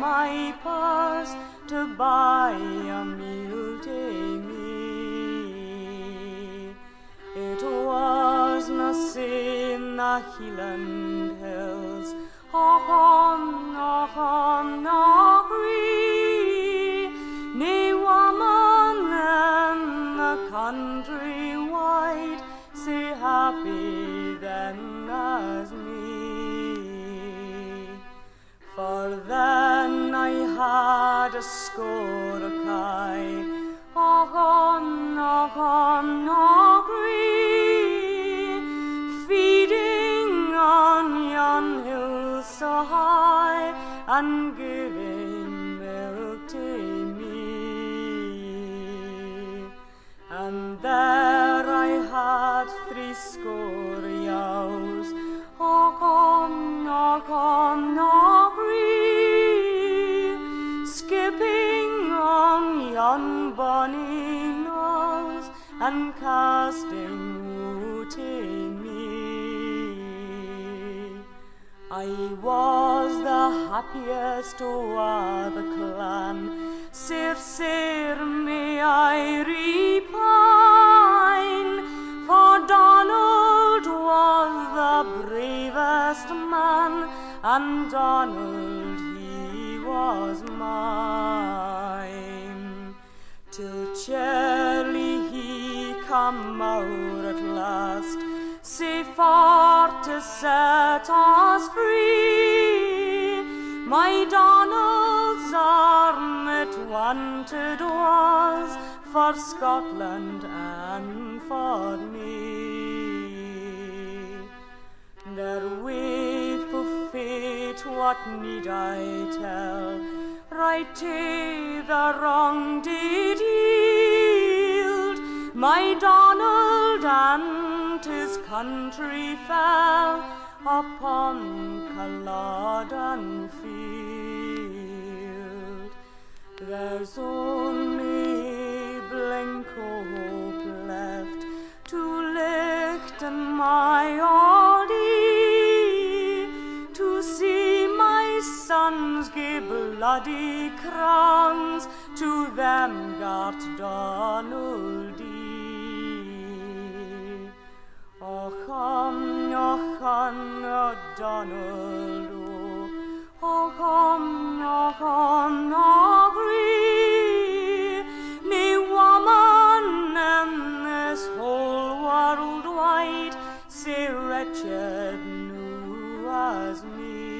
my purse to buy a meal to me. It was na sin the Highland hills, och on gree, nae woman in the country wide sae happy then as me. For then I had a score o' kye, och on gree, feeding on yon hill so high, and giving milk to me. And there I had 30 ewes, och on gree, skipping on yon bonny knolls, and casting woo to me. I was the happiest o'er the clan, sir may I repine, for Donald was the bravest man, and Donald he was mine. Till Charlie he come out at last, sae for to set us free. My Donald's arm it wanted was for Scotland and for me. Their waeful fate, what need I tell? Right to the wrong did yield. My Donald and his country fell upon Culloden field. There's only blink o' hope left to lichten my Audie, to see my sons gie bloody crowns to them gart Donaldie. Och on Donald, och on gree, nae woman in this whole world wide sae wretched new as me.